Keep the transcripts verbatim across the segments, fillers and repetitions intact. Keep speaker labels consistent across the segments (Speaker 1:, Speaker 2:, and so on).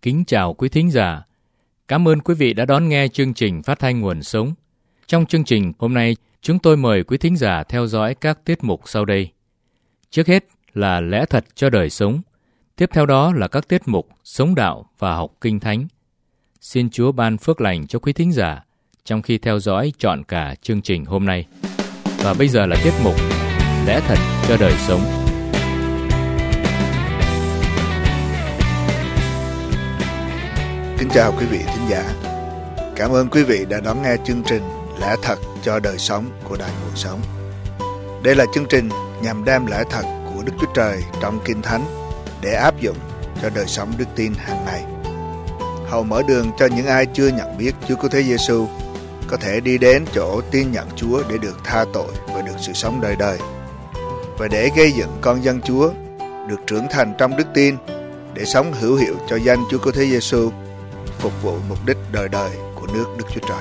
Speaker 1: kính chào quý thính giả. Cảm ơn quý vị đã đón nghe chương trình phát thanh Nguồn Sống. Trong chương trình hôm nay, chúng tôi mời quý thính giả theo dõi các tiết mục sau đây. Trước hết là lẽ thật cho đời sống. Tiếp theo đó là các tiết mục sống đạo và học kinh thánh. Xin Chúa ban phước lành cho quý thính giả trong khi theo dõi trọn cả chương trình hôm nay. Và bây giờ là tiết mục lẽ thật cho đời sống.
Speaker 2: Kính chào quý vị thính giả. Cảm ơn quý vị đã đón nghe chương trình Lẽ Thật cho Đời Sống của Đài Nguồn Sống. Đây là chương trình nhằm đem lẽ thật của Đức Chúa Trời trong Kinh Thánh để áp dụng cho đời sống đức tin hàng ngày. Hầu mở đường cho những ai chưa nhận biết Chúa Cứu Thế Giêsu có thể đi đến chỗ tin nhận Chúa để được tha tội và được sự sống đời đời, và để gây dựng con dân Chúa được trưởng thành trong đức tin để sống hữu hiệu cho danh Chúa Cứu Thế Giêsu, phục vụ mục đích đời đời của nước Đức Chúa Trời.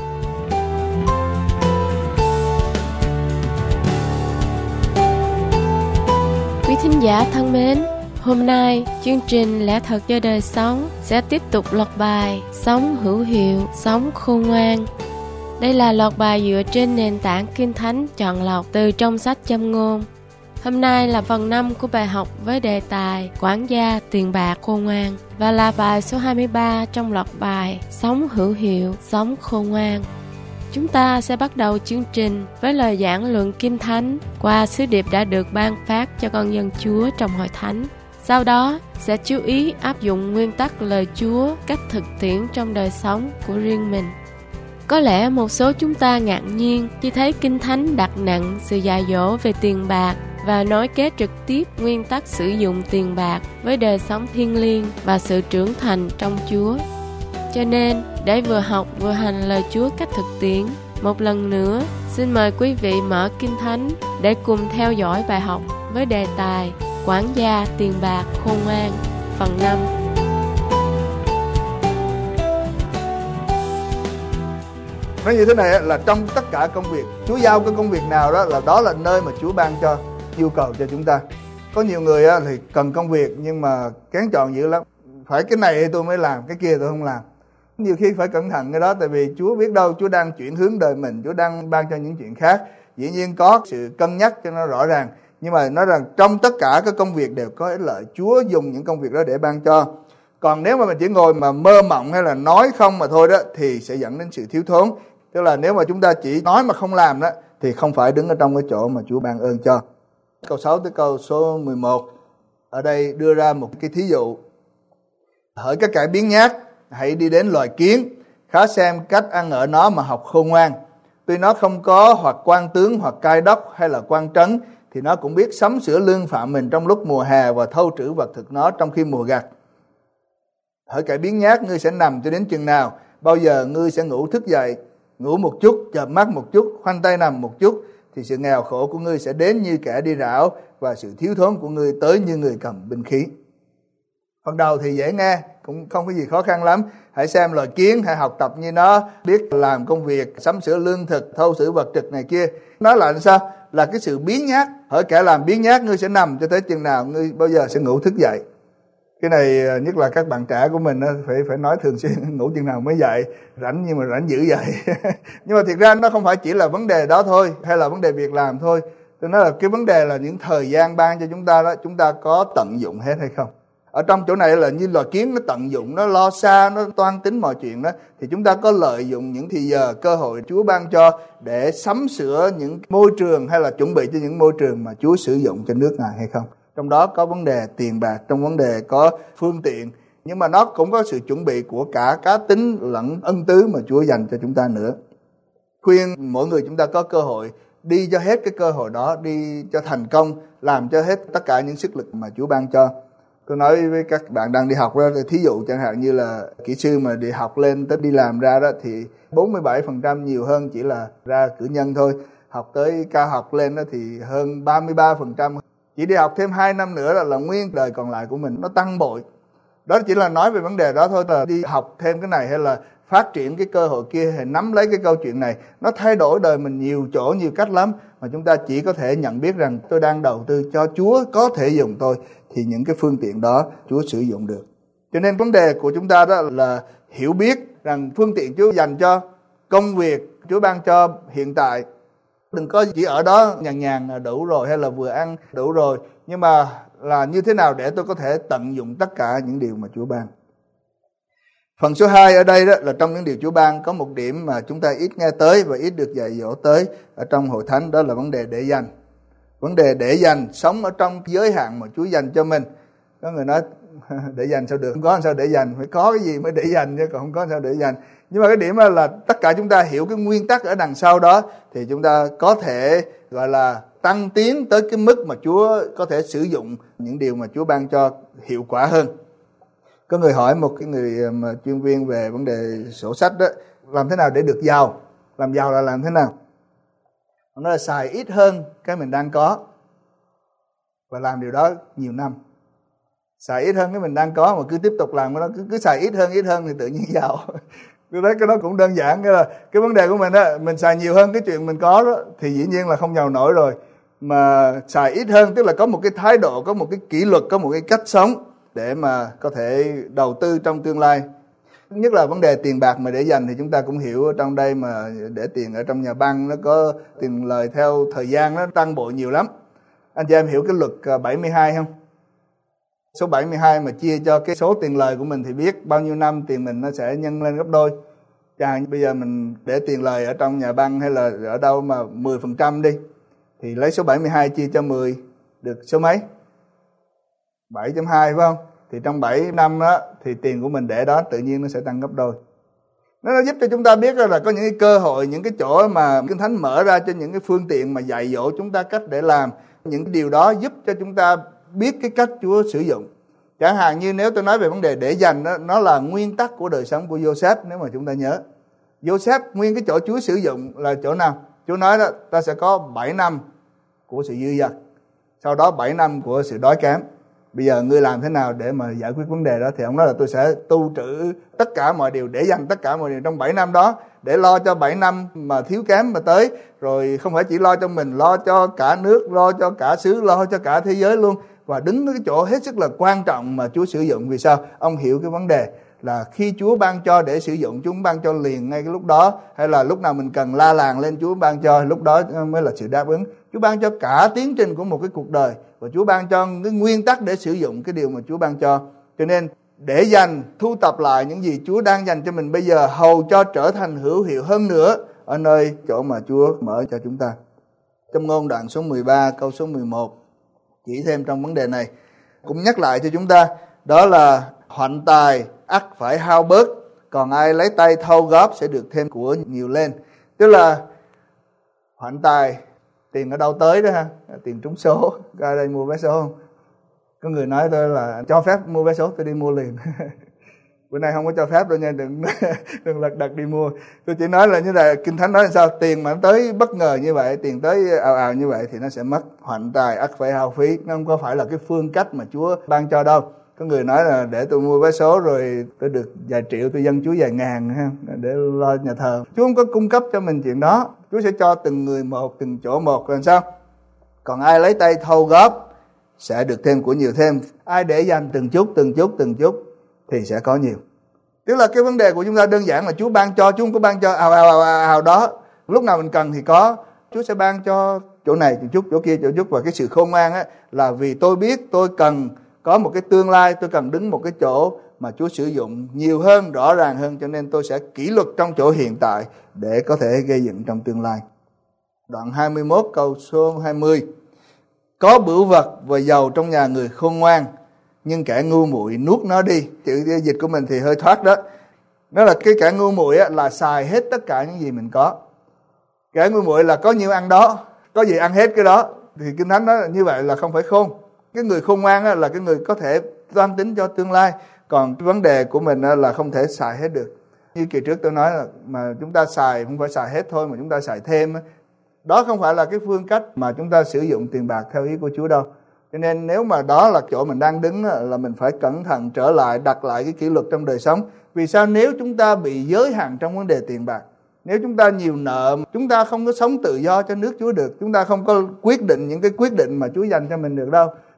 Speaker 3: Quý thính giả thân mến, hôm nay chương trình Lẽ Thật cho Đời Sống sẽ tiếp tục loạt bài Sống hữu hiệu, sống khôn ngoan. Đây là loạt bài dựa trên nền tảng Kinh Thánh chọn lọc từ trong sách Châm Ngôn. Hôm nay là phần năm của bài học với đề tài Quản gia tiền bạc khôn ngoan, và là bài số hai mươi ba trong loạt bài Sống hữu hiệu, sống khôn ngoan. Chúng ta sẽ bắt đầu chương trình với lời giảng luận Kinh Thánh qua sứ điệp đã được ban phát cho con dân Chúa trong hội thánh. Sau đó sẽ chú ý áp dụng nguyên tắc lời Chúa cách thực tiễn trong đời sống của riêng mình. Có lẽ một số chúng ta ngạc nhiên khi thấy Kinh Thánh đặt nặng sự dạy dỗ về tiền bạc và nối kết trực tiếp nguyên tắc sử dụng tiền bạc với đời sống thiêng liêng và sự trưởng thành trong Chúa. Cho nên, để vừa học vừa hành lời Chúa cách thực tiễn, một lần nữa, xin mời quý vị mở Kinh Thánh để cùng theo dõi bài học với đề tài Quản gia tiền bạc khôn ngoan, phần năm.
Speaker 4: Nói như thế này là trong tất cả công việc, Chúa giao cái công việc nào đó là đó là nơi mà Chúa ban cho yêu cầu cho chúng ta. Có nhiều người thì cần công việc nhưng mà kén chọn dữ lắm. Phải cái này tôi mới làm, cái kia tôi không làm. Nhiều khi phải cẩn thận cái đó, tại vì Chúa biết đâu Chúa đang chuyển hướng đời mình, Chúa đang ban cho những chuyện khác. Dĩ nhiên có sự cân nhắc cho nó rõ ràng, nhưng mà nói rằng trong tất cả các công việc đều có ích lợi. Chúa dùng những công việc đó để ban cho. Còn nếu mà mình chỉ ngồi mà mơ mộng hay là nói không mà thôi đó thì sẽ dẫn đến sự thiếu thốn. Tức là nếu mà chúng ta chỉ nói mà không làm đó thì không phải đứng ở trong cái chỗ mà Chúa ban ơn cho. Câu sáu tới câu số mười một ở đây đưa ra một cái thí dụ. Hỡi các kẻ biếng nhác, hãy đi đến loài kiến, khá xem cách ăn ở nó mà học khôn ngoan. Tuy nó không có hoặc quan tướng hoặc cai đốc hay là quan trấn, thì nó cũng biết sắm sửa lương phạm mình trong lúc mùa hè và thâu trữ vật thực nó trong khi mùa gặt. Hỡi kẻ biếng nhác, ngươi sẽ nằm cho đến chừng nào? Bao giờ ngươi sẽ ngủ thức dậy? Ngủ một chút, chợp mắt một chút, khoanh tay nằm một chút, thì sự nghèo khổ của ngươi sẽ đến như kẻ đi rảo, và sự thiếu thốn của ngươi tới như người cầm binh khí. Phần đầu thì dễ nghe, cũng không có gì khó khăn lắm. Hãy xem loài kiến, hãy học tập như nó, biết làm công việc, sắm sửa lương thực, thâu sửa vật thực này kia. Nói là sao? Là cái sự biếng nhác. Hỡi kẻ làm biếng nhác, ngươi sẽ nằm cho tới chừng nào? Ngươi bao giờ sẽ ngủ thức dậy? Cái này nhất là các bạn trẻ của mình phải phải nói thường xuyên, ngủ chừng nào mới dậy, rảnh nhưng mà rảnh dữ vậy. Nhưng mà thiệt ra nó không phải chỉ là vấn đề đó thôi, hay là vấn đề việc làm thôi. Tôi nói là cái vấn đề là những thời gian ban cho chúng ta đó, chúng ta có tận dụng hết hay không? Ở trong chỗ này là như loài kiến nó tận dụng, nó lo xa, nó toan tính mọi chuyện đó, thì chúng ta có lợi dụng những thì giờ, cơ hội Chúa ban cho để sắm sửa những môi trường hay là chuẩn bị cho những môi trường mà Chúa sử dụng cho nước Ngài hay không? Trong đó có vấn đề tiền bạc, trong vấn đề có phương tiện, nhưng mà nó cũng có sự chuẩn bị của cả cá tính lẫn ân tứ mà Chúa dành cho chúng ta nữa. Khuyên mỗi người chúng ta có cơ hội đi cho hết cái cơ hội đó, đi cho thành công, làm cho hết tất cả những sức lực mà Chúa ban cho. Tôi nói với các bạn đang đi học đó, thí dụ chẳng hạn như là kỹ sư mà đi học lên tới đi làm ra đó thì bốn mươi bảy phần trăm nhiều hơn chỉ là ra cử nhân thôi. Học tới cao học lên đó thì hơn ba mươi ba phần trăm. Chỉ đi học thêm hai năm nữa là, là nguyên đời còn lại của mình nó tăng bội. Đó chỉ là nói về vấn đề đó thôi, là đi học thêm cái này hay là phát triển cái cơ hội kia hay nắm lấy cái câu chuyện này. Nó thay đổi đời mình nhiều chỗ, nhiều cách lắm. Mà chúng ta chỉ có thể nhận biết rằng tôi đang đầu tư cho Chúa có thể dùng tôi, thì những cái phương tiện đó Chúa sử dụng được. Cho nên vấn đề của chúng ta đó là hiểu biết rằng phương tiện Chúa dành cho công việc Chúa ban cho hiện tại. Đừng có chỉ ở đó nhàn nhàn là đủ rồi, hay là vừa ăn đủ rồi, nhưng mà là như thế nào để tôi có thể tận dụng tất cả những điều mà Chúa ban. Phần số hai ở đây đó là trong những điều Chúa ban có một điểm mà chúng ta ít nghe tới và ít được dạy dỗ tới ở trong hội thánh, đó là vấn đề để dành. Vấn đề để dành, sống ở trong giới hạn mà Chúa dành cho mình. Có người nói để dành sao được, không có sao để dành, phải có cái gì mới để dành chứ còn không có sao để dành. Nhưng mà cái điểm là tất cả chúng ta hiểu cái nguyên tắc ở đằng sau đó thì chúng ta có thể gọi là tăng tiến tới cái mức mà Chúa có thể sử dụng những điều mà Chúa ban cho hiệu quả hơn. Có người hỏi một cái người mà chuyên viên về vấn đề sổ sách đó, làm thế nào để được giàu? Làm giàu là làm thế nào? Nó là xài ít hơn cái mình đang có và làm điều đó nhiều năm. Xài ít hơn cái mình đang có mà cứ tiếp tục làm cái đó, cứ, cứ xài ít hơn ít hơn thì tự nhiên giàu. Tôi thấy cái đó cũng đơn giản, cái là cái vấn đề của mình đó, mình xài nhiều hơn cái chuyện mình có đó thì dĩ nhiên là không giàu nổi rồi. Mà xài ít hơn tức là có một cái thái độ, có một cái kỷ luật, có một cái cách sống để mà có thể đầu tư trong tương lai. Nhất là vấn đề tiền bạc mà để dành thì chúng ta cũng hiểu ở trong đây, mà để tiền ở trong nhà băng nó có tiền lời theo thời gian nó tăng bộ nhiều lắm. Anh chị em hiểu cái luật bảy mươi hai không? Số bảy mươi hai mà chia cho cái số tiền lời của mình thì biết bao nhiêu năm tiền mình nó sẽ nhân lên gấp đôi. Chẳng bây giờ mình để tiền lời ở trong nhà băng hay là ở đâu mà mười phần trăm đi, thì lấy số bảy mươi hai chia cho mười được số mấy? bảy chấm hai phải không? Thì trong bảy năm đó thì tiền của mình để đó tự nhiên nó sẽ tăng gấp đôi. Nó giúp cho chúng ta biết là có những cái cơ hội, những cái chỗ mà Kinh Thánh mở ra cho những cái phương tiện mà dạy dỗ chúng ta cách để làm. Những điều đó giúp cho chúng ta biết cái cách Chúa sử dụng. Chẳng hạn như nếu tôi nói về vấn đề để dành đó, nó là nguyên tắc của đời sống của Joseph. Nếu mà chúng ta nhớ, Joseph nguyên cái chỗ Chúa sử dụng là chỗ nào? Chúa nói đó, ta sẽ có bảy năm của sự dư dật, sau đó bảy năm của sự đói kém. Bây giờ ngươi làm thế nào để mà giải quyết vấn đề đó? Thì ông nói là tôi sẽ tu trữ tất cả mọi điều, để dành tất cả mọi điều trong bảy năm đó, để lo cho bảy năm mà thiếu kém mà tới. Rồi không phải chỉ lo cho mình, lo cho cả nước, lo cho cả xứ, lo cho cả thế giới luôn. Và đứng cái chỗ hết sức là quan trọng mà Chúa sử dụng. Vì sao? Ông hiểu cái vấn đề là khi Chúa ban cho để sử dụng, Chúa ban cho liền ngay cái lúc đó, hay là lúc nào mình cần la làng lên Chúa ban cho, lúc đó mới là sự đáp ứng. Chúa ban cho cả tiến trình của một cái cuộc đời, và Chúa ban cho cái nguyên tắc để sử dụng cái điều mà Chúa ban cho. Cho nên để dành, thu tập lại những gì Chúa đang dành cho mình bây giờ, hầu cho trở thành hữu hiệu hơn nữa ở nơi chỗ mà Chúa mở cho chúng ta. Trong Ngôn đoạn số mười ba câu số mười một chỉ thêm trong vấn đề này cũng nhắc lại cho chúng ta, đó là hoạnh tài ắt phải hao bớt, còn ai lấy tay thâu góp sẽ được thêm của nhiều lên. Tức là hoạnh tài, tiền ở đâu tới đó ha, tiền trúng số. Có ai đây mua vé số không? Có người nói tôi là cho phép mua vé số, tôi đi mua liền. Bữa nay không có cho phép đâu nha, đừng đừng lật đật đi mua. Tôi chỉ nói là như là Kinh Thánh nói là sao, tiền mà tới bất ngờ như vậy, tiền tới ào ào như vậy thì nó sẽ mất. Hoạnh tài ắt phải hao phí, nó không có phải là cái phương cách mà Chúa ban cho đâu. Có người nói là để tôi mua vé số rồi tôi được vài triệu, tôi dâng Chúa vài ngàn ha, để lo nhà thờ. Chúa không có cung cấp cho mình chuyện đó. Chúa sẽ cho từng người một, từng chỗ một. Rồi sao? Còn ai lấy tay thâu góp sẽ được thêm của nhiều thêm. Ai để dành từng chút, từng chút, từng chút thì sẽ có nhiều. Tức là cái vấn đề của chúng ta đơn giản là Chúa ban cho, Chúa không có ban cho ào ào ào ào đó. Lúc nào mình cần thì có. Chúa sẽ ban cho chỗ này một chút, chỗ kia chỗ chút. Và cái sự khôn ngoan á là vì tôi biết tôi cần có một cái tương lai, tôi cần đứng một cái chỗ mà Chúa sử dụng nhiều hơn, rõ ràng hơn, cho nên tôi sẽ kỷ luật trong chỗ hiện tại để có thể gây dựng trong tương lai. Đoạn hai mươi mốt câu số hai mươi. Có bửu vật và dầu trong nhà người khôn ngoan, nhưng kẻ ngu muội nuốt nó đi. Chữ dịch của mình thì hơi thoát đó. Nó là cái kẻ ngu muội là xài hết tất cả những gì mình có. Kẻ ngu muội là có nhiêu ăn đó, có gì ăn hết cái đó. Thì Kinh Thánh nói là như vậy là không phải khôn. Cái người khôn ngoan là cái người có thể toan tính cho tương lai. Còn cái vấn đề của mình là không thể xài hết được. Như kỳ trước tôi nói là mà chúng ta xài không phải xài hết thôi, mà chúng ta xài thêm. Đó không phải là cái phương cách mà chúng ta sử dụng tiền bạc theo ý của Chúa đâu. Cho nên nếu mà đó là chỗ mình đang đứng là mình phải cẩn thận trở lại, đặt lại cái kỷ luật trong đời sống. Vì sao? Nếu chúng ta bị giới hạn trong vấn đề tiền bạc, nếu chúng ta nhiều nợ, chúng ta không có sống tự do cho nước Chúa được. Chúng ta không có quyết định những cái quyết định mà Chúa dành cho mình được đâu.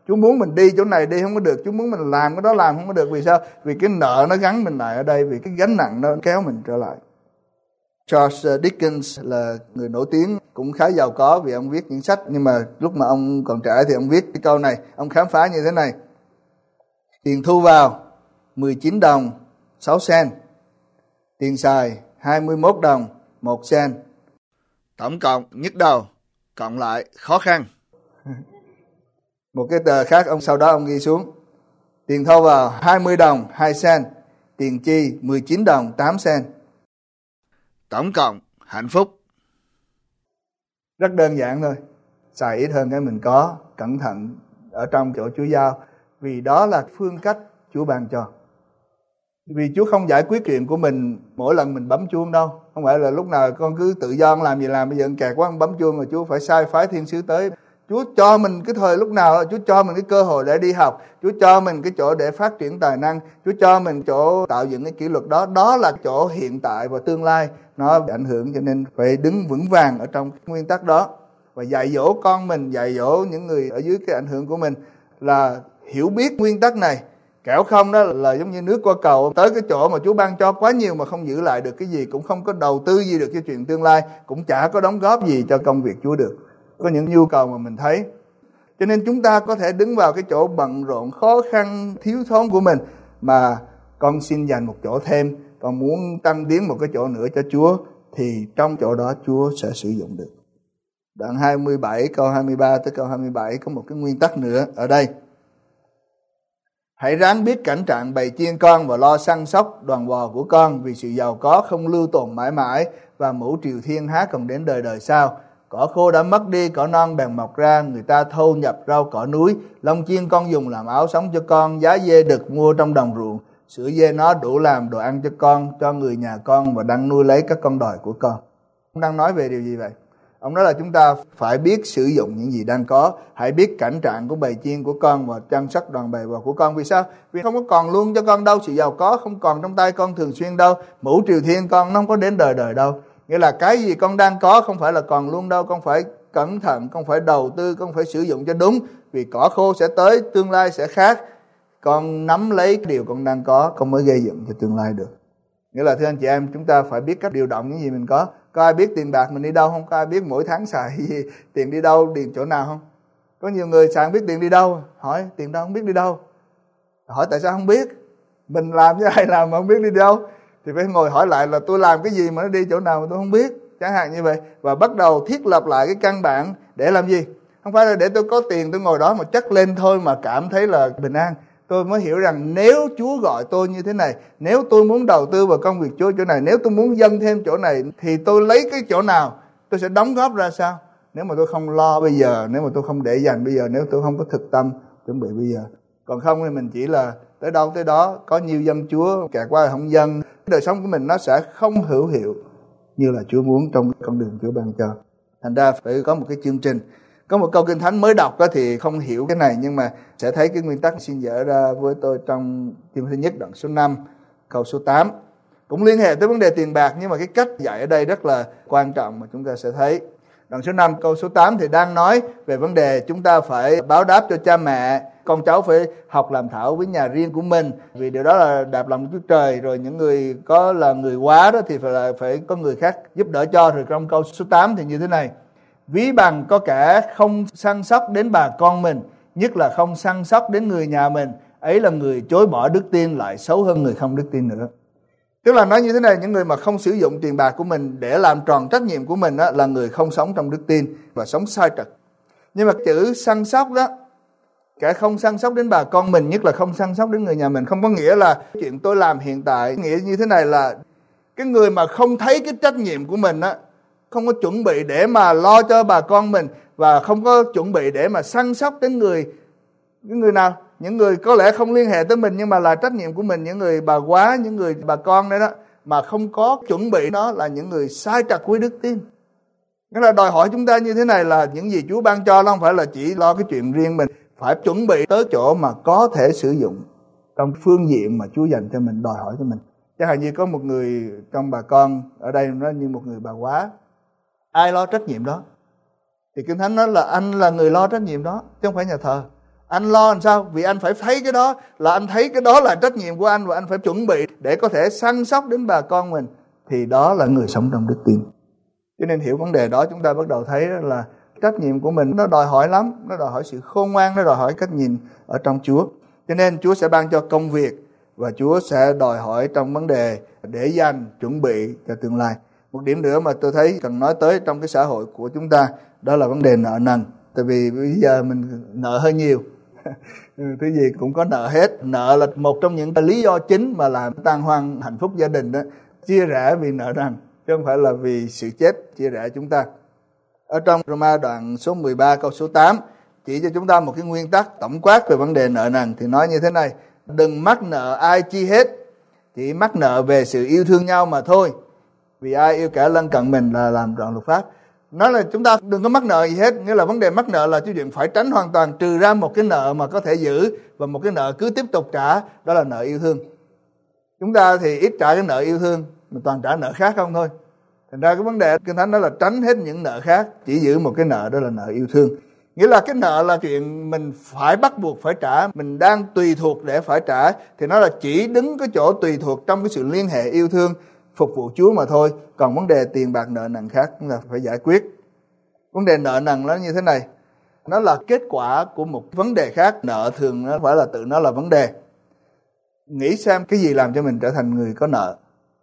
Speaker 4: Chúa muốn mình đi chỗ này đi không có được, Chúa muốn mình làm cái đó làm không có được. Vì sao? Vì cái nợ nó gắn mình lại ở đây, vì cái gánh nặng nó kéo mình trở lại. Charles Dickens là người nổi tiếng, cũng khá giàu có vì ông viết những sách, nhưng mà lúc mà ông còn trẻ thì ông viết cái câu này, ông khám phá như thế này: tiền thu vào mười chín đồng sáu sen, tiền xài hai mươi mốt đồng một sen, tổng cộng nhức đầu, cộng lại khó khăn. Một cái tờ khác ông sau đó ông ghi xuống: tiền thu vào hai mươi đồng hai sen, tiền chi mười chín đồng tám sen, tổng cộng hạnh phúc. Rất đơn giản thôi, xài ít hơn cái mình có, cẩn thận ở trong chỗ Chúa giao, vì đó là phương cách Chúa ban cho. Vì Chúa không giải quyết chuyện của mình mỗi lần mình bấm chuông đâu. Không phải là lúc nào con cứ tự do làm gì làm, bây giờ kẹt quá bấm chuông rồi Chúa phải sai phái thiên sứ tới. Chúa cho mình cái thời lúc nào, Chúa cho mình cái cơ hội để đi học, Chúa cho mình cái chỗ để phát triển tài năng, Chúa cho mình chỗ tạo dựng cái kỷ luật đó. Đó là chỗ hiện tại và tương lai nó ảnh hưởng, cho nên phải đứng vững vàng ở trong nguyên tắc đó. Và dạy dỗ con mình, dạy dỗ những người ở dưới cái ảnh hưởng của mình là hiểu biết nguyên tắc này. Kẻo không đó là giống như nước qua cầu, tới cái chỗ mà Chúa ban cho quá nhiều mà không giữ lại được cái gì, cũng không có đầu tư gì được cho chuyện tương lai, cũng chả có đóng góp gì cho công việc Chúa được. Có những nhu cầu mà mình thấy. Cho nên chúng ta có thể đứng vào cái chỗ bận rộn, khó khăn, thiếu thốn của mình, mà con xin dành một chỗ thêm, con muốn tăng tiến một cái chỗ nữa cho Chúa, thì trong chỗ đó Chúa sẽ sử dụng được. Đoạn hai mươi bảy, câu hai mươi ba tới câu hai mươi bảy có một cái nguyên tắc nữa ở đây. Hãy ráng biết cảnh trạng bầy chiên con và lo săn sóc đoàn bò của con, vì sự giàu có không lưu tồn mãi mãi và mũ triều thiên há còn đến đời đời sau. Cỏ khô đã mất đi, cỏ non bèn mọc ra, người ta thâu nhập rau cỏ núi. Lông chiên con dùng làm áo sống cho con, giá dê đực mua trong đồng ruộng. Sữa dê nó đủ làm đồ ăn cho con, cho người nhà con và đang nuôi lấy các con đòi của con. Ông đang nói về điều gì vậy? Ông nói là chúng ta phải biết sử dụng những gì đang có. Hãy biết cảnh trạng của bầy chiên của con và chăm sóc đoàn bầy bò của con. Vì sao? Vì không có còn luôn cho con đâu. Sự giàu có không còn trong tay con thường xuyên đâu. Mũ triều thiên con nó không có đến đời đời đâu. Nghĩa là cái gì con đang có không phải là còn luôn đâu. Con phải cẩn thận, con phải đầu tư, con phải sử dụng cho đúng. Vì cỏ khô sẽ tới, tương lai sẽ khác. Con nắm lấy cái điều con đang có, con mới gây dựng cho tương lai được. Nghĩa là thưa anh chị em, chúng ta phải biết cách điều động những gì mình có. Có ai biết tiền bạc mình đi đâu không? Có ai biết mỗi tháng xài gì, tiền đi đâu, điền chỗ nào không? Có nhiều người xài không biết tiền đi đâu. Hỏi tiền đâu không biết đi đâu. Hỏi tại sao không biết? Mình làm với ai làm mà không biết đi đâu? Thì phải ngồi hỏi lại là tôi làm cái gì mà nó đi chỗ nào mà tôi không biết. Chẳng hạn như vậy. Và bắt đầu thiết lập lại cái căn bản để làm gì? Không phải là để tôi có tiền tôi ngồi đó mà chất lên thôi mà cảm thấy là bình an. Tôi mới hiểu rằng nếu Chúa gọi tôi như thế này, nếu tôi muốn đầu tư vào công việc Chúa chỗ này, nếu tôi muốn dâng thêm chỗ này, thì tôi lấy cái chỗ nào, tôi sẽ đóng góp ra sao? Nếu mà tôi không lo bây giờ, nếu mà tôi không để dành bây giờ, nếu tôi không có thực tâm chuẩn bị bây giờ. Còn không thì mình chỉ là tới đâu tới đó, có nhiều dân Chúa, kẹt qua là không dân. Đời sống của mình nó sẽ không hữu hiệu như là Chúa muốn trong con đường Chúa ban cho. Thành ra phải có một cái chương trình. Có một câu Kinh Thánh mới đọc đó thì không hiểu cái này, nhưng mà sẽ thấy cái nguyên tắc xin dở ra với tôi trong chương thứ nhất đoạn số năm, câu số tám. Cũng liên hệ tới vấn đề tiền bạc, nhưng mà cái cách dạy ở đây rất là quan trọng mà chúng ta sẽ thấy. Đoạn số năm, câu số tám thì đang nói về vấn đề chúng ta phải báo đáp cho cha mẹ. Con cháu phải học làm thảo với nhà riêng của mình, vì điều đó là đạp lòng Chúa Trời. Rồi những người có là người quá đó thì phải là phải có người khác giúp đỡ cho. Rồi trong câu số tám thì như thế này: ví bằng có kẻ không săn sóc đến bà con mình, nhất là không săn sóc đến người nhà mình, ấy là người chối bỏ đức tin, lại xấu hơn người không đức tin nữa. Tức là nói như thế này, những người mà không sử dụng tiền bạc của mình để làm tròn trách nhiệm của mình đó, là người không sống trong đức tin và sống sai trật. Nhưng mà chữ săn sóc đó, kẻ không săn sóc đến bà con mình, nhất là không săn sóc đến người nhà mình, không có nghĩa là chuyện tôi làm hiện tại. Nghĩa như thế này là cái người mà không thấy cái trách nhiệm của mình á, không có chuẩn bị để mà lo cho bà con mình, và không có chuẩn bị để mà săn sóc đến người những người nào, những người có lẽ không liên hệ tới mình nhưng mà là trách nhiệm của mình, những người bà quá, những người bà con đấy đó, mà không có chuẩn bị, đó là những người sai trật với đức tin. Nghĩa là đòi hỏi chúng ta như thế này là những gì Chúa ban cho nó không phải là chỉ lo cái chuyện riêng mình, phải chuẩn bị tới chỗ mà có thể sử dụng trong phương diện mà Chúa dành cho mình, đòi hỏi cho mình. Chẳng hạn như có một người trong bà con ở đây nó như một người bà quá, ai lo trách nhiệm đó? Thì Kinh Thánh nói là anh là người lo trách nhiệm đó, chứ không phải nhà thờ. Anh lo làm sao? Vì anh phải thấy cái đó, là anh thấy cái đó là trách nhiệm của anh, và anh phải chuẩn bị để có thể săn sóc đến bà con mình. Thì đó là người sống trong đức tin. Cho nên hiểu vấn đề đó, chúng ta bắt đầu thấy là trách nhiệm của mình nó đòi hỏi lắm, nó đòi hỏi sự khôn ngoan, nó đòi hỏi cách nhìn ở trong Chúa. Cho nên Chúa sẽ ban cho công việc, và Chúa sẽ đòi hỏi trong vấn đề để dành, chuẩn bị cho tương lai. Một điểm nữa mà tôi thấy cần nói tới trong cái xã hội của chúng ta, đó là vấn đề nợ nần. Tại vì bây giờ mình nợ hơi nhiều. Thứ gì cũng có nợ hết. Nợ là một trong những lý do chính mà làm tan hoang hạnh phúc gia đình đó. Chia rẽ vì nợ nần, chứ không phải là vì sự chết chia rẽ chúng ta. Ở trong Roma đoạn số mười ba câu số tám chỉ cho chúng ta một cái nguyên tắc tổng quát về vấn đề nợ nần, thì nói như thế này: đừng mắc nợ ai chi hết, chỉ mắc nợ về sự yêu thương nhau mà thôi. Vì ai yêu kẻ lân cận mình là làm trọn luật pháp. Nói là chúng ta đừng có mắc nợ gì hết. Nghĩa là vấn đề mắc nợ là chuyện phải tránh hoàn toàn, trừ ra một cái nợ mà có thể giữ, và một cái nợ cứ tiếp tục trả, đó là nợ yêu thương. Chúng ta thì ít trả cái nợ yêu thương, mà toàn trả nợ khác không thôi. Thành ra cái vấn đề Kinh Thánh đó là tránh hết những nợ khác, chỉ giữ một cái nợ, đó là nợ yêu thương. Nghĩa là cái nợ là chuyện mình phải bắt buộc phải trả, mình đang tùy thuộc để phải trả, thì nó là chỉ đứng cái chỗ tùy thuộc trong cái sự liên hệ yêu thương phục vụ Chúa mà thôi. Còn vấn đề tiền bạc nợ nần khác chúng ta phải giải quyết. Vấn đề nợ nần nó như thế này, nó là kết quả của một vấn đề khác. Nợ thường nó phải là tự nó là vấn đề. Nghĩ xem cái gì làm cho mình trở thành người có nợ.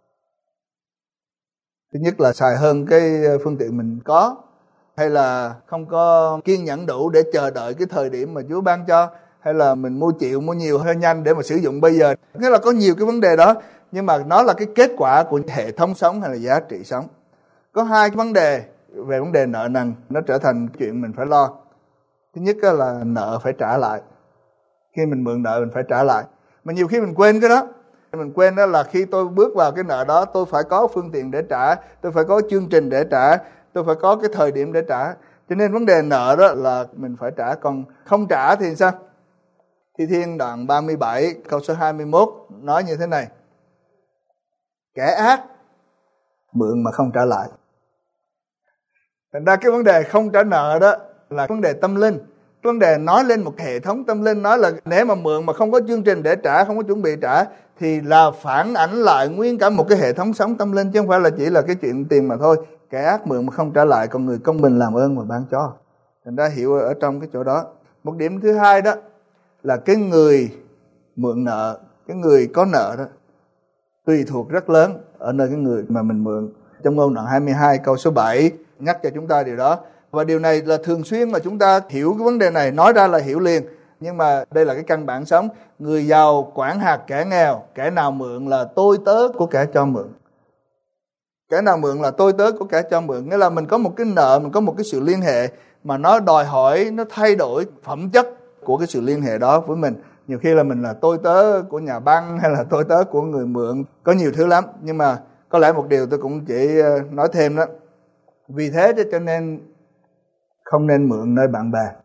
Speaker 4: Thứ nhất là xài hơn cái phương tiện mình có, hay là không có kiên nhẫn đủ để chờ đợi cái thời điểm mà Chúa ban cho, hay là mình mua chịu mua nhiều hơi nhanh để mà sử dụng bây giờ. Nghĩa là có nhiều cái vấn đề đó, nhưng mà nó là cái kết quả của hệ thống sống hay là giá trị sống. Có hai cái vấn đề về vấn đề nợ nần nó trở thành chuyện mình phải lo. Thứ nhất là nợ phải trả lại. Khi mình mượn nợ mình phải trả lại, mà nhiều khi mình quên cái đó. Mình quên đó là khi tôi bước vào cái nợ đó, tôi phải có phương tiện để trả, tôi phải có chương trình để trả, tôi phải có cái thời điểm để trả. Cho nên vấn đề nợ đó là mình phải trả. Còn không trả thì sao? Thi Thiên đoạn ba mươi bảy câu số hai mươi mốt nói như thế này: kẻ ác mượn mà không trả lại. Thành ra cái vấn đề không trả nợ đó là vấn đề tâm linh. Vấn đề nói lên một hệ thống tâm linh, nói là nếu mà mượn mà không có chương trình để trả, không có chuẩn bị trả, thì là phản ảnh lại nguyên cả một cái hệ thống sống tâm linh, chứ không phải là chỉ là cái chuyện tiền mà thôi. Kẻ ác mượn mà không trả lại, còn người công bình làm ơn mà ban cho. Thành ra hiểu ở trong cái chỗ đó. Một điểm thứ hai đó là cái người mượn nợ, cái người có nợ đó tùy thuộc rất lớn ở nơi cái người mà mình mượn. Trong Ngôn đoạn hai mươi hai câu số bảy nhắc cho chúng ta điều đó. Và điều này là thường xuyên mà chúng ta hiểu cái vấn đề này, nói ra là hiểu liền. Nhưng mà đây là cái căn bản sống. Người giàu quản hạt kẻ nghèo, kẻ nào mượn là tôi tớ của kẻ cho mượn. Kẻ nào mượn là tôi tớ của kẻ cho mượn. Nghĩa là mình có một cái nợ, mình có một cái sự liên hệ mà nó đòi hỏi, nó thay đổi phẩm chất của cái sự liên hệ đó với mình. Nhiều khi là mình là tôi tớ của nhà băng, hay là tôi tớ của người mượn, có nhiều thứ lắm. Nhưng mà có lẽ một điều tôi cũng chỉ nói thêm đó, vì thế cho nên không nên mượn nơi bạn bè.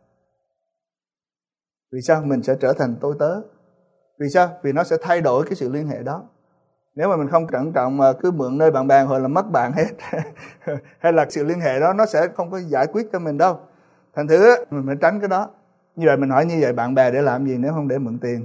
Speaker 4: Vì sao? Mình sẽ trở thành tôi tớ. Vì sao? Vì nó sẽ thay đổi cái sự liên hệ đó. Nếu mà mình không cẩn trọng mà cứ mượn nơi bạn bè rồi là mất bạn hết hay là sự liên hệ đó nó sẽ không có giải quyết cho mình đâu. Thành thử mình phải tránh cái đó. Như vậy mình hỏi như vậy bạn bè để làm gì nếu không để mượn tiền?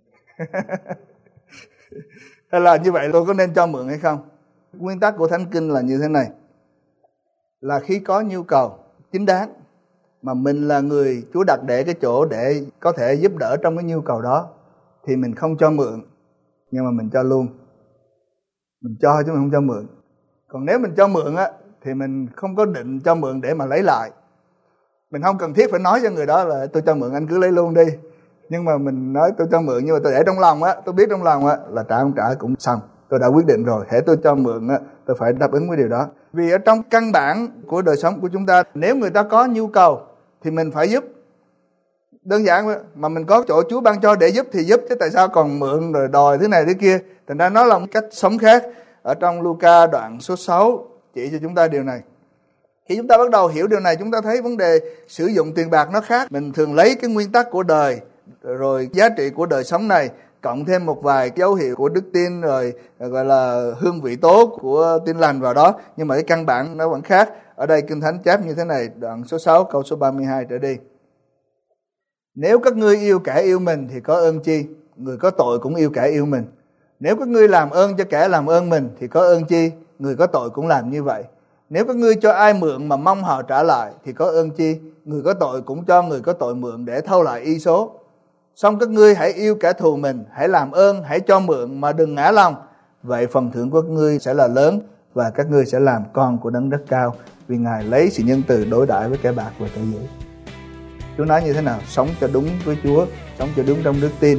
Speaker 4: Hay là như vậy tôi có nên cho mượn hay không? Nguyên tắc của Thánh Kinh là như thế này, là khi có nhu cầu chính đáng mà mình là người Chúa đặt để cái chỗ để có thể giúp đỡ trong cái nhu cầu đó, thì mình không cho mượn, nhưng mà mình cho luôn. Mình cho chứ mình không cho mượn. Còn nếu mình cho mượn á, thì mình không có định cho mượn để mà lấy lại. Mình không cần thiết phải nói cho người đó là tôi cho mượn anh cứ lấy luôn đi. Nhưng mà mình nói tôi cho mượn, nhưng mà tôi để trong lòng á, tôi biết trong lòng á là trả không trả cũng xong. Tôi đã quyết định rồi, hễ tôi cho mượn á, tôi phải đáp ứng với điều đó. Vì ở trong căn bản của đời sống của chúng ta, nếu người ta có nhu cầu thì mình phải giúp. Đơn giản mà mình có chỗ Chúa ban cho để giúp thì giúp, chứ tại sao còn mượn rồi đòi thứ này thứ kia. Thành ra nó là một cách sống khác. Ở trong Luca đoạn số sáu chỉ cho chúng ta điều này. Khi chúng ta bắt đầu hiểu điều này, chúng ta thấy vấn đề sử dụng tiền bạc nó khác. Mình thường lấy cái nguyên tắc của đời, rồi giá trị của đời sống này, cộng thêm một vài dấu hiệu của đức tin, rồi gọi là hương vị tốt của tin lành vào đó. Nhưng mà cái căn bản nó vẫn khác. Ở đây Kinh Thánh chép như thế này, đoạn số sáu câu số ba mươi hai trở đi. Nếu các ngươi yêu kẻ yêu mình thì có ơn chi? Người có tội cũng yêu kẻ yêu mình. Nếu các ngươi làm ơn cho kẻ làm ơn mình thì có ơn chi? Người có tội cũng làm như vậy. Nếu các ngươi cho ai mượn mà mong họ trả lại thì có ơn chi? Người có tội cũng cho người có tội mượn để thâu lại y số. Song các ngươi hãy yêu kẻ thù mình, hãy làm ơn, hãy cho mượn mà đừng ngã lòng. Vậy phần thưởng của các ngươi sẽ là lớn và các ngươi sẽ làm con của Đấng rất cao, vì Ngài lấy sự nhân từ đối đãi với kẻ bạc và kẻ dữ. Chúa nói như thế nào? Sống cho đúng với Chúa, sống cho đúng trong đức tin.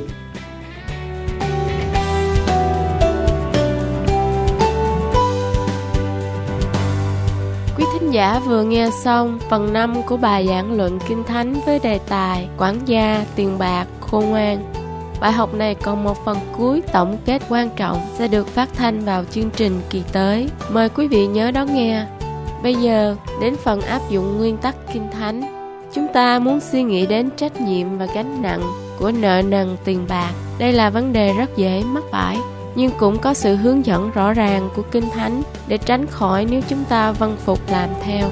Speaker 3: Quý thính giả vừa nghe xong phần năm của bài giảng luận Kinh Thánh với đề tài Quản gia, tiền bạc, khôn ngoan. Bài học này còn một phần cuối tổng kết quan trọng sẽ được phát thanh vào chương trình kỳ tới. Mời quý vị nhớ đón nghe. Bây giờ đến phần áp dụng nguyên tắc Kinh Thánh. Chúng ta muốn suy nghĩ đến trách nhiệm và gánh nặng của nợ nần tiền bạc. Đây là vấn đề rất dễ mắc phải, nhưng cũng có sự hướng dẫn rõ ràng của Kinh Thánh để tránh khỏi nếu chúng ta vâng phục làm theo.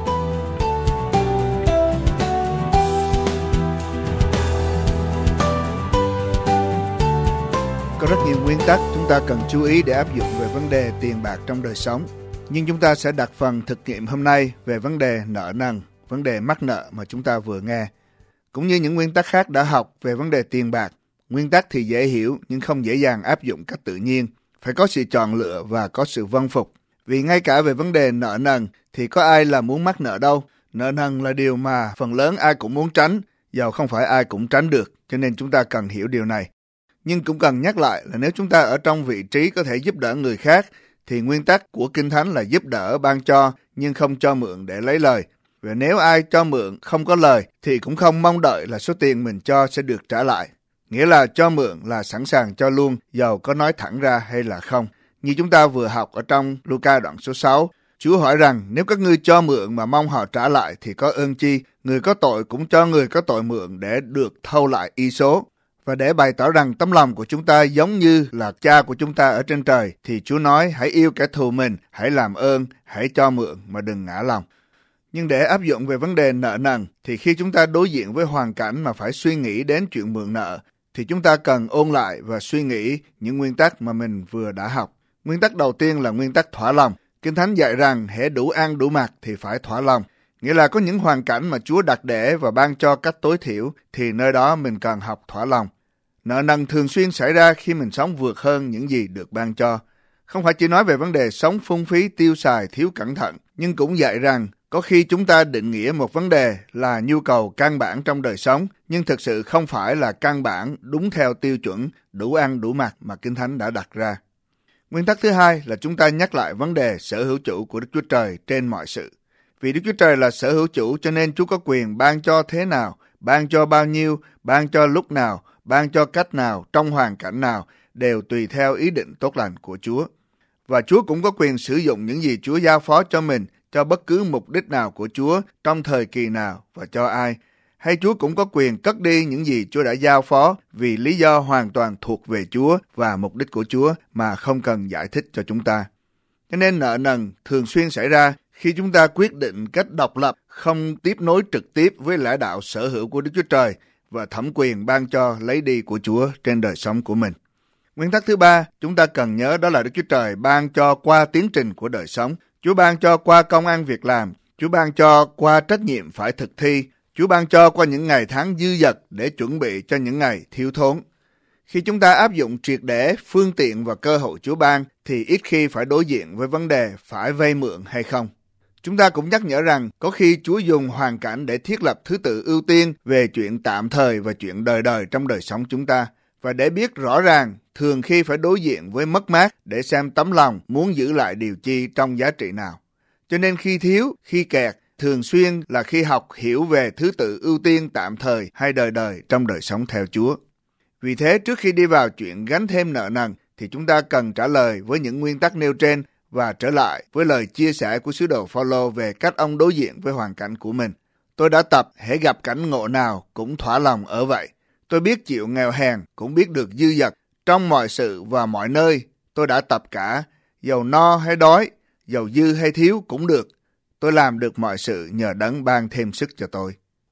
Speaker 2: Có rất nhiều nguyên tắc chúng ta cần chú ý để áp dụng về vấn đề tiền bạc trong đời sống. Nhưng chúng ta sẽ đặt phần thực nghiệm hôm nay về vấn đề nợ nần, vấn đề mắc nợ mà chúng ta vừa nghe. Cũng như những nguyên tắc khác đã học về vấn đề tiền bạc, nguyên tắc thì dễ hiểu nhưng không dễ dàng áp dụng cách tự nhiên. Phải có sự chọn lựa và có sự vâng phục. Vì ngay cả về vấn đề nợ nần thì có ai là muốn mắc nợ đâu. Nợ nần là điều mà phần lớn ai cũng muốn tránh, dầu không phải ai cũng tránh được, cho nên chúng ta cần hiểu điều này. Nhưng cũng cần nhắc lại là nếu chúng ta ở trong vị trí có thể giúp đỡ người khác, thì nguyên tắc của Kinh Thánh là giúp đỡ ban cho, nhưng không cho mượn để lấy lời. Và nếu ai cho mượn không có lời, thì cũng không mong đợi là số tiền mình cho sẽ được trả lại. Nghĩa là cho mượn là sẵn sàng cho luôn, dầu có nói thẳng ra hay là không. Như chúng ta vừa học ở trong Luca đoạn số sáu, Chúa hỏi rằng nếu các ngươi cho mượn mà mong họ trả lại thì có ơn chi? Người có tội cũng cho người có tội mượn để được thâu lại y số. Và để bày tỏ rằng tấm lòng của chúng ta giống như là Cha của chúng ta ở trên trời, thì Chúa nói hãy yêu kẻ thù mình, hãy làm ơn, hãy cho mượn mà đừng ngã lòng. Nhưng để áp dụng về vấn đề nợ nần, thì khi chúng ta đối diện với hoàn cảnh mà phải suy nghĩ đến chuyện mượn nợ, thì chúng ta cần ôn lại và suy nghĩ những nguyên tắc mà mình vừa đã học. Nguyên tắc đầu tiên là nguyên tắc thỏa lòng. Kinh Thánh dạy rằng hễ đủ ăn đủ mặc thì phải thỏa lòng. Nghĩa là có những hoàn cảnh mà Chúa đặt để và ban cho cách tối thiểu, thì nơi đó mình cần học thỏa lòng. Nợ nần thường xuyên xảy ra khi mình sống vượt hơn những gì được ban cho. Không phải chỉ nói về vấn đề sống phung phí, tiêu xài, thiếu cẩn thận, nhưng cũng dạy rằng có khi chúng ta định nghĩa một vấn đề là nhu cầu căn bản trong đời sống, nhưng thực sự không phải là căn bản đúng theo tiêu chuẩn đủ ăn đủ mặc mà Kinh Thánh đã đặt ra. Nguyên tắc thứ hai là chúng ta nhắc lại vấn đề sở hữu chủ của Đức Chúa Trời trên mọi sự. Vì Đức Chúa Trời là sở hữu chủ cho nên Chúa có quyền ban cho thế nào, ban cho bao nhiêu, ban cho lúc nào, ban cho cách nào, trong hoàn cảnh nào, đều tùy theo ý định tốt lành của Chúa. Và Chúa cũng có quyền sử dụng những gì Chúa giao phó cho mình, cho bất cứ mục đích nào của Chúa, trong thời kỳ nào và cho ai. Hay Chúa cũng có quyền cất đi những gì Chúa đã giao phó vì lý do hoàn toàn thuộc về Chúa và mục đích của Chúa mà không cần giải thích cho chúng ta. Cho nên nợ nần thường xuyên xảy ra khi chúng ta quyết định cách độc lập, không tiếp nối trực tiếp với lẽ đạo sở hữu của Đức Chúa Trời và thẩm quyền ban cho lấy đi của Chúa trên đời sống của mình. Nguyên tắc thứ ba chúng ta cần nhớ đó là Đức Chúa Trời ban cho qua tiến trình của đời sống. Chúa ban cho qua công ăn việc làm, Chúa ban cho qua trách nhiệm phải thực thi, Chúa ban cho qua những ngày tháng dư dật để chuẩn bị cho những ngày thiếu thốn. Khi chúng ta áp dụng triệt để phương tiện và cơ hội Chúa ban thì ít khi phải đối diện với vấn đề phải vay mượn hay không. Chúng ta cũng nhắc nhở rằng có khi Chúa dùng hoàn cảnh để thiết lập thứ tự ưu tiên về chuyện tạm thời và chuyện đời đời trong đời sống chúng ta. Và để biết rõ ràng, thường khi phải đối diện với mất mát để xem tấm lòng muốn giữ lại điều chi trong giá trị nào. Cho nên khi thiếu, khi kẹt, thường xuyên là khi học hiểu về thứ tự ưu tiên tạm thời hay đời đời trong đời sống theo Chúa. Vì thế, trước khi đi vào chuyện gánh thêm nợ nần, thì chúng ta cần trả lời với những nguyên tắc nêu trên và trở lại với lời chia sẻ của sứ đồ Phao-lô về cách ông đối diện với hoàn cảnh của mình. Tôi đã tập hễ gặp cảnh ngộ nào cũng thỏa lòng ở vậy. Tôi biết chịu nghèo hèn, cũng biết được dư dật. Trong mọi sự và mọi nơi, tôi đã tập cả, dầu no hay đói, dầu dư hay thiếu cũng được. Tôi làm được mọi sự nhờ Đấng ban thêm sức cho tôi.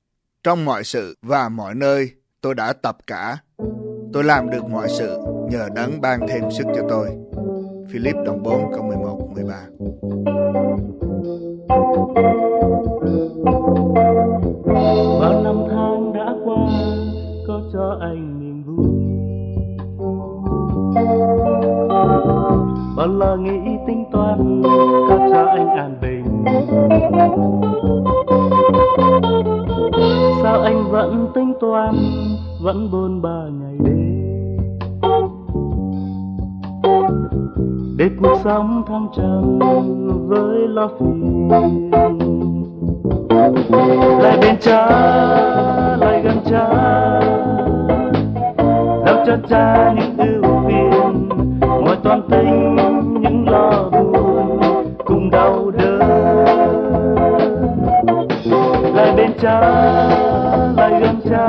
Speaker 2: Trong mọi sự và mọi nơi tôi đã tập cả. Tôi làm được mọi sự nhờ Đấng ban thêm sức cho tôi. Philip đoạn bốn câu mười một mười ba.
Speaker 5: Bao năm tháng đã qua, có cho anh niềm vui. Bao lo nghĩ tính toán, có cho anh an bình. Sao anh vẫn tính toán, vẫn bôn ba ngày đêm, để cuộc sống thăng trầm với lo phiền. Lại bên cha, lại gần cha, giao cho cha những ưu phiền, mọi toan tính những lo buồn cùng đau đớn. Lại bên cha, lại gần cha,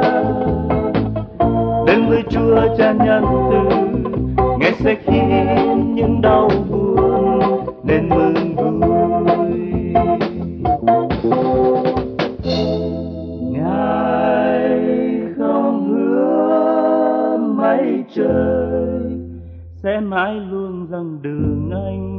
Speaker 5: đến với Chúa cha nhân từ, Ngài sẽ khiến những đau buồn nên mừng vui. Ngài không hứa mây trời sẽ mãi luôn dâng đường anh.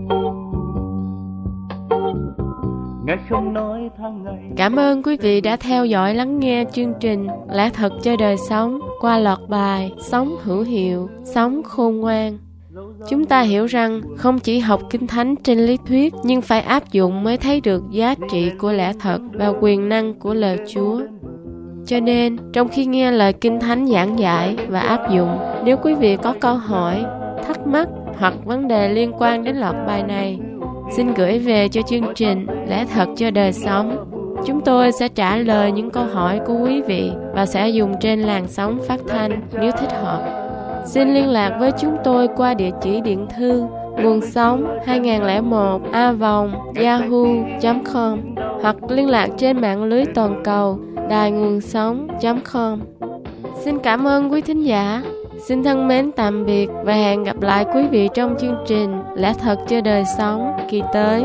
Speaker 5: Ngài không nói tháng ngày.
Speaker 3: Cảm ơn quý vị đã theo dõi lắng nghe chương trình Lẽ Thật Cho Đời Sống qua loạt bài Sống Hữu Hiệu, Sống Khôn Ngoan. Chúng ta hiểu rằng không chỉ học Kinh Thánh trên lý thuyết, nhưng phải áp dụng mới thấy được giá trị của lẽ thật và quyền năng của lời Chúa. Cho nên, trong khi nghe lời Kinh Thánh giảng dạy và áp dụng, nếu quý vị có câu hỏi, thắc mắc hoặc vấn đề liên quan đến loạt bài này, xin gửi về cho chương trình Lẽ Thật Cho Đời Sống. Chúng tôi sẽ trả lời những câu hỏi của quý vị và sẽ dùng trên làn sóng phát thanh nếu thích hợp. Xin liên lạc với chúng tôi qua địa chỉ điện thư nguồn sống hai không không một a vòng yahoo chấm com hoặc liên lạc trên mạng lưới toàn cầu đài nguồn sống chấm com. Xin cảm ơn quý thính giả. Xin thân mến tạm biệt và hẹn gặp lại quý vị trong chương trình Lẽ Thật Cho Đời Sống kỳ tới.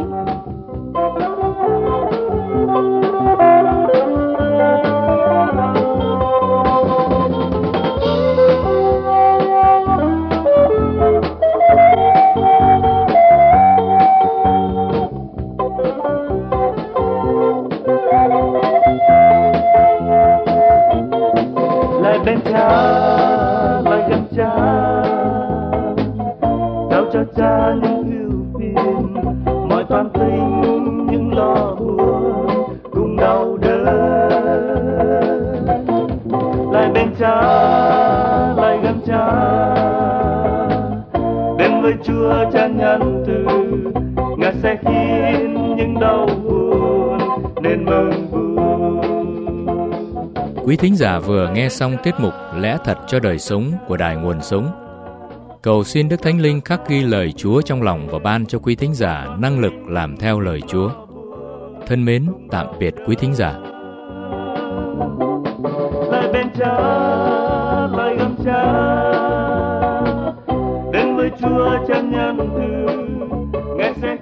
Speaker 5: Lại bên cha, lại gần cha, giao cho cha những ưu phiền, mọi toan tính những lo buồn cùng đau đớn. Lại bên cha, lại gần cha, đến với Chúa cha nhân từ, Ngài sẽ khiến những đau buồn nên mừng vui.
Speaker 1: Quý thính giả vừa nghe xong tiết mục Lẽ Thật Cho Đời Sống của Đài Nguồn Sống. Cầu xin Đức Thánh Linh khắc ghi lời Chúa trong lòng và ban cho quý thính giả năng lực làm theo lời Chúa. Thân mến, tạm biệt quý thính giả.
Speaker 5: Lại bên cha, lại gần cha, đến với Chúa cha nhân từ, Ngài sẽ